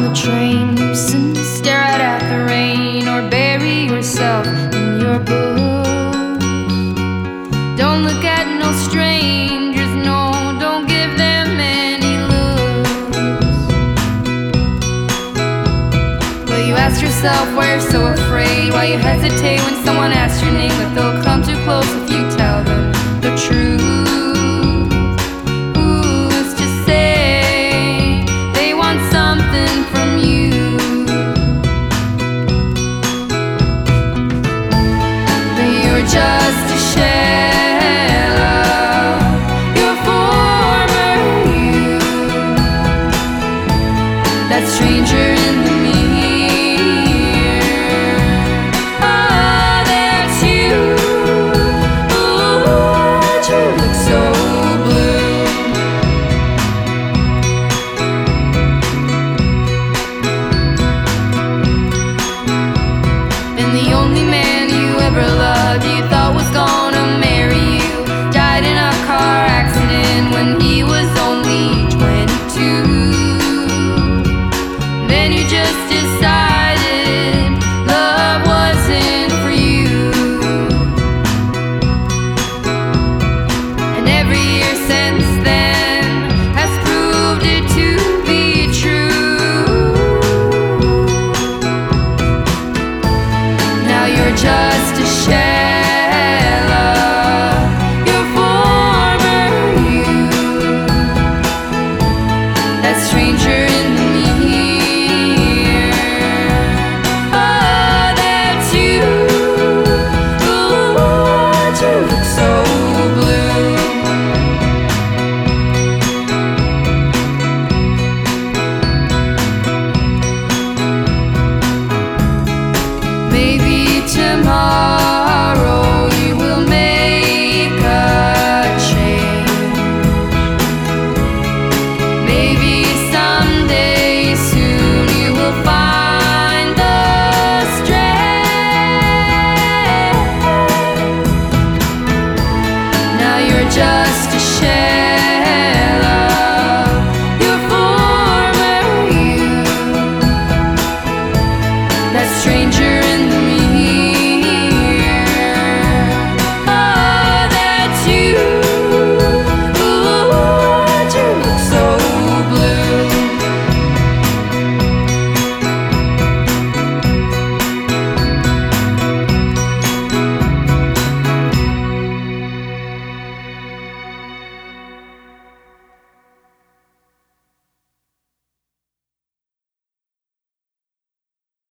the train, listen, stare out at the rain, or bury yourself in your book. Don't look at no strangers, no, don't give them any looks. Will you ask yourself why you're so afraid? Why you hesitate when someone asks your name? That they'll come too close if you tell them the truth. Just a shell of your former you, that stranger in the mirror. Oh, that's you. Ooh, you look so blue. And the only man you ever loved, you thought was gonna marry you, died in a car accident when he was only 22. Then you just decided love wasn't for you. And every year since then has proved it to be true. Now you're just a shell of your former you, that stranger in the mirror. Oh, that's you. Ooh, you look so blue. Maybe tomorrow